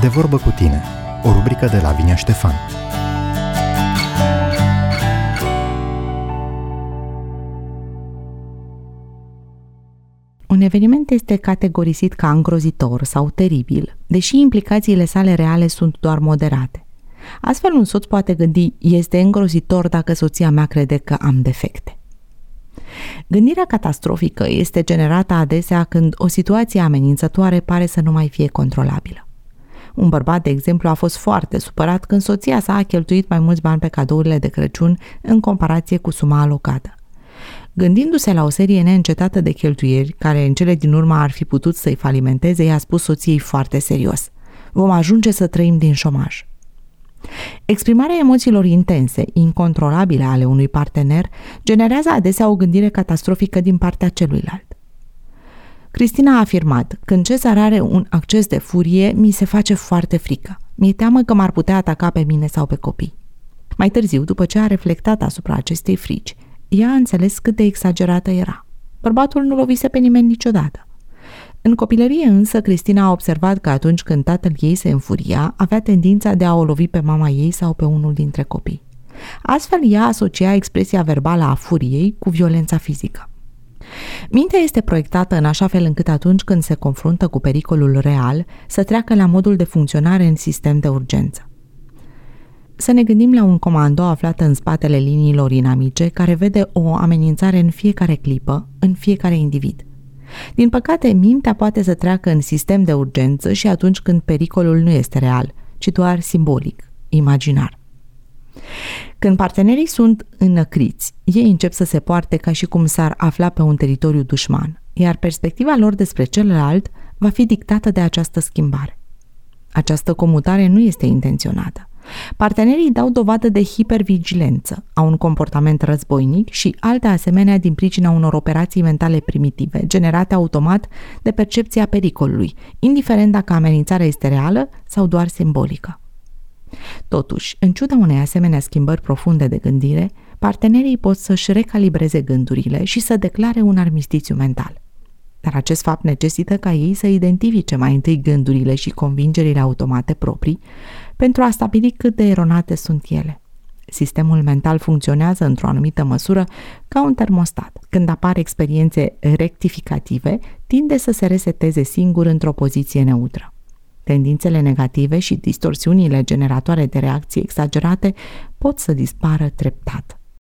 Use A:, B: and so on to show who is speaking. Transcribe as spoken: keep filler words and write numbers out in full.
A: De vorbă cu tine, o rubrică de Lavinia Ștefan.
B: Un eveniment este categorisit ca îngrozitor sau teribil, deși implicațiile sale reale sunt doar moderate. Astfel, un soț poate gândi, este îngrozitor dacă soția mea crede că am defecte. Gândirea catastrofică este generată adesea când o situație amenințătoare pare să nu mai fie controlabilă. Un bărbat, de exemplu, a fost foarte supărat când soția sa a cheltuit mai mulți bani pe cadourile de Crăciun în comparație cu suma alocată. Gândindu-se la o serie neîncetată de cheltuieli, care în cele din urmă ar fi putut să-i falimenteze, i-a spus soției foarte serios: vom ajunge să trăim din șomaj. Exprimarea emoțiilor intense, incontrolabile ale unui partener, generează adesea o gândire catastrofică din partea celuilalt. Cristina a afirmat: când Cezar are un acces de furie, mi se face foarte frică. Mi-e teamă că m-ar putea ataca pe mine sau pe copii. Mai târziu, după ce a reflectat asupra acestei frici, ea a înțeles cât de exagerată era. Bărbatul nu lovise pe nimeni niciodată. În copilărie însă, Cristina a observat că atunci când tatăl ei se înfuria, avea tendința de a o lovi pe mama ei sau pe unul dintre copii. Astfel, ea asocia expresia verbală a furiei cu violența fizică. Mintea este proiectată în așa fel încât atunci când se confruntă cu pericolul real, să treacă la modul de funcționare în sistem de urgență. Să ne gândim la un comando aflat în spatele liniilor inamice care vede o amenințare în fiecare clipă, în fiecare individ. Din păcate, mintea poate să treacă în sistem de urgență și atunci când pericolul nu este real, ci doar simbolic, imaginar. Când partenerii sunt înăcriți, ei încep să se poarte ca și cum s-ar afla pe un teritoriu dușman, iar perspectiva lor despre celălalt va fi dictată de această schimbare. Această comutare nu este intenționată. Partenerii dau dovadă de hipervigilență, au un comportament războinic și alte asemenea din pricina unor operații mentale primitive, generate automat de percepția pericolului, indiferent dacă amenințarea este reală sau doar simbolică. Totuși, în ciuda unei asemenea schimbări profunde de gândire, partenerii pot să-și recalibreze gândurile și să declare un armistițiu mental. Dar acest fapt necesită ca ei să identifice mai întâi gândurile și convingerile automate proprii pentru a stabili cât de eronate sunt ele. Sistemul mental funcționează într-o anumită măsură ca un termostat. Când apar experiențe rectificative, tinde să se reseteze singur într-o poziție neutră. Tendințele negative și distorsiunile generatoare de reacții exagerate pot să dispară treptat.